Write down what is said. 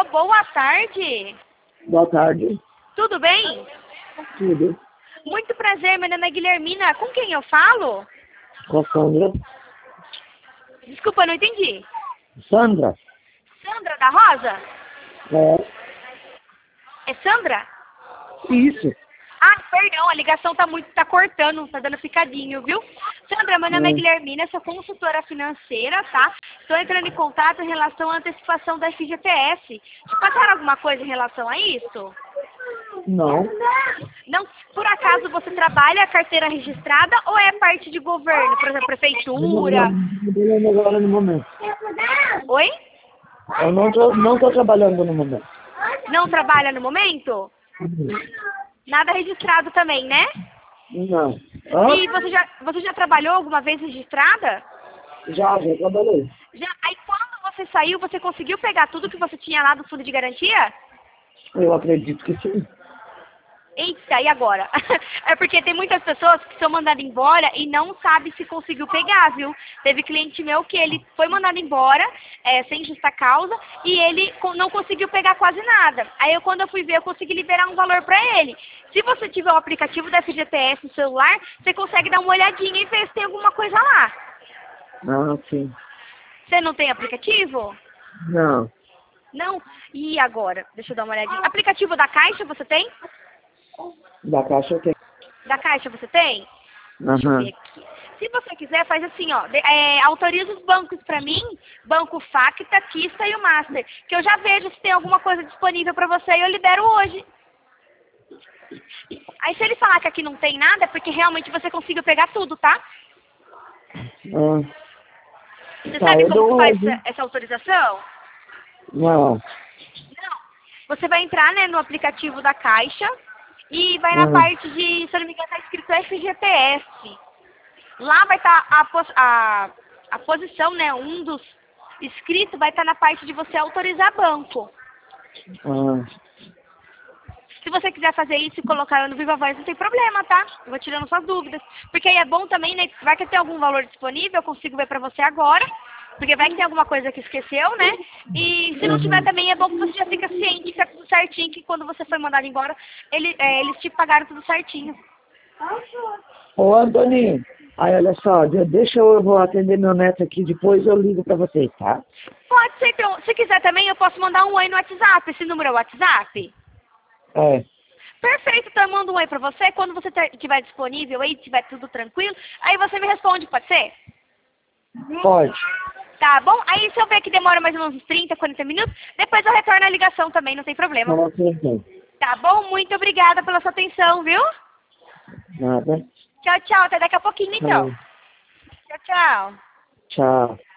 boa tarde. Boa tarde. Tudo bem? Tudo. Muito prazer, meu nome é Guilhermina. Com quem eu falo? Com a Sandra. Desculpa, não entendi. Sandra? Sandra da Rosa? É. É Sandra? Isso. Ah, perdão, a ligação tá cortando, tá dando ficadinho, viu? Sandra, meu nome é Guilhermina, sou consultora financeira, tá? Estou entrando em contato em relação à antecipação da FGTS. Te passaram alguma coisa em relação a isso? Não. Não, por acaso você trabalha a carteira registrada ou é parte de governo, por exemplo, prefeitura? Não trabalhando agora no momento. Oi? Eu não tô trabalhando no momento. Não trabalha no momento? Nada registrado também, né? Não. Hã? E você já trabalhou alguma vez registrada? Já trabalhei. Já. Aí quando você saiu, você conseguiu pegar tudo que você tinha lá do fundo de garantia? Eu acredito que sim. Eita, e agora? É porque tem muitas pessoas que são mandadas embora e não sabe se conseguiu pegar, viu? Teve cliente meu que ele foi mandado embora, sem justa causa, e ele não conseguiu pegar quase nada. Aí quando eu fui ver, eu consegui liberar um valor pra ele. Se você tiver o aplicativo da FGTS no celular, você consegue dar uma olhadinha e ver se tem alguma coisa lá. Ah, sim. Você não tem aplicativo? Não. Não? E agora? Deixa eu dar uma olhadinha. Aplicativo da Caixa você tem? Da Caixa eu tenho. Da Caixa você tem? Deixa eu ver aqui. Se você quiser, faz assim, ó. Autoriza os bancos pra mim, Banco Facta, Kista e o Master. Que eu já vejo se tem alguma coisa disponível pra você e eu libero hoje. Aí se ele falar que aqui não tem nada, é porque realmente você conseguiu pegar tudo, tá? Você sabe como que faz essa autorização? Não. Não. Você vai entrar, né, no aplicativo da Caixa e vai na parte de, se eu não me engano, tá escrito FGTS. Lá vai estar a posição, né, um dos escritos vai estar na parte de você autorizar banco. Se você quiser fazer isso e colocar no Viva Voz, não tem problema, tá? Eu vou tirando suas dúvidas. Porque aí é bom também, né, vai que tem algum valor disponível, eu consigo ver pra você agora. Porque vai que tem alguma coisa que esqueceu, né? E se não tiver também, é bom que você já fica ciente que tá tudo certinho, que quando você foi mandado embora, eles te pagaram tudo certinho. Ô, Antônio, aí olha só, eu vou atender meu neto aqui, depois eu ligo pra vocês, tá? Pode ser, então, se quiser também, eu posso mandar um oi no WhatsApp. Esse número é o WhatsApp? É. Perfeito, então eu mando um oi pra você. Quando você estiver disponível aí, estiver tudo tranquilo, aí você me responde, pode ser? Pode. Tá bom? Aí se eu ver que demora mais ou menos uns 30, 40 minutos, depois eu retorno a ligação também, não tem problema. Tá bom? Muito obrigada pela sua atenção, viu? Nada. Tchau, tchau. Até daqui a pouquinho, então. Tchau, tchau. Tchau.